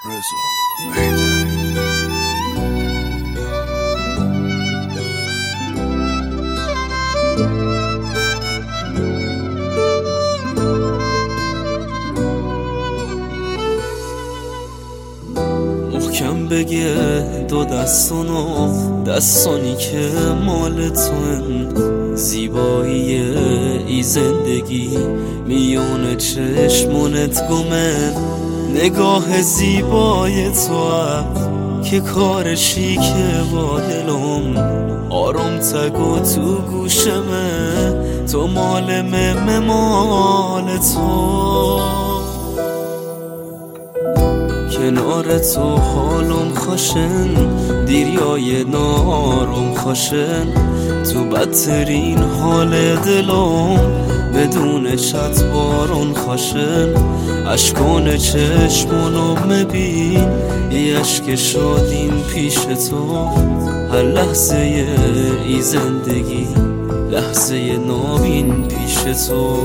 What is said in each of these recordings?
رضا هیدری. محکم بگه دو دستانو دستانی که مال توئن، زیبایی ای زندگی میون چشمونت گمن، نگاه زیبای تو که کارشی که با دلم آروم تگو تو گوشمه، تو مال مال تو، کنار تو حالم خوشن، دیریای نارم خوشن، تو بدترین حال دلم بدون چت بارون خوشن، اشکان چشمونو مبین ای اشک شادیم پیش تو، هر لحظه ای زندگی لحظه نابین پیش تو.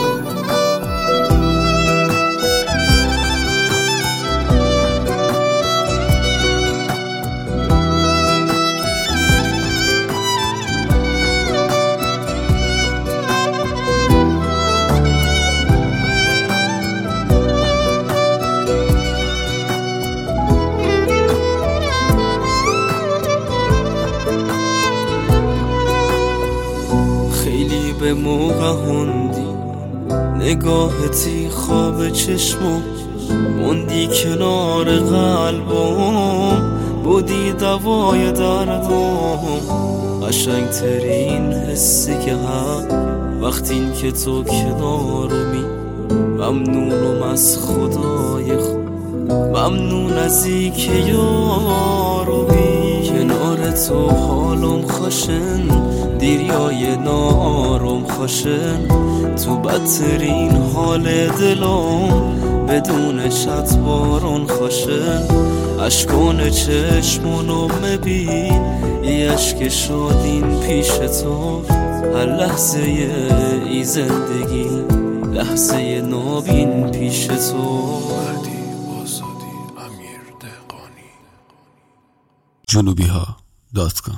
به موقع هندی نگاهتی خواب چشمم، موندی کنار قلبم، بودی دوای دردم، قشنگ ترین حسی که وقتی این که تو کنارمی، ممنونم از خدای خود، ممنون از ای که یارمی، کنار تو حالم خوشن، دیریای نارم خوشن، تو بدترین حال دلم بدون چت بارون خوشن، اشکان چشمونو مبین ای اشک شادین پیش تو، هر لحظه ای زندگی لحظه نابین پیش تو. جنوبیها.com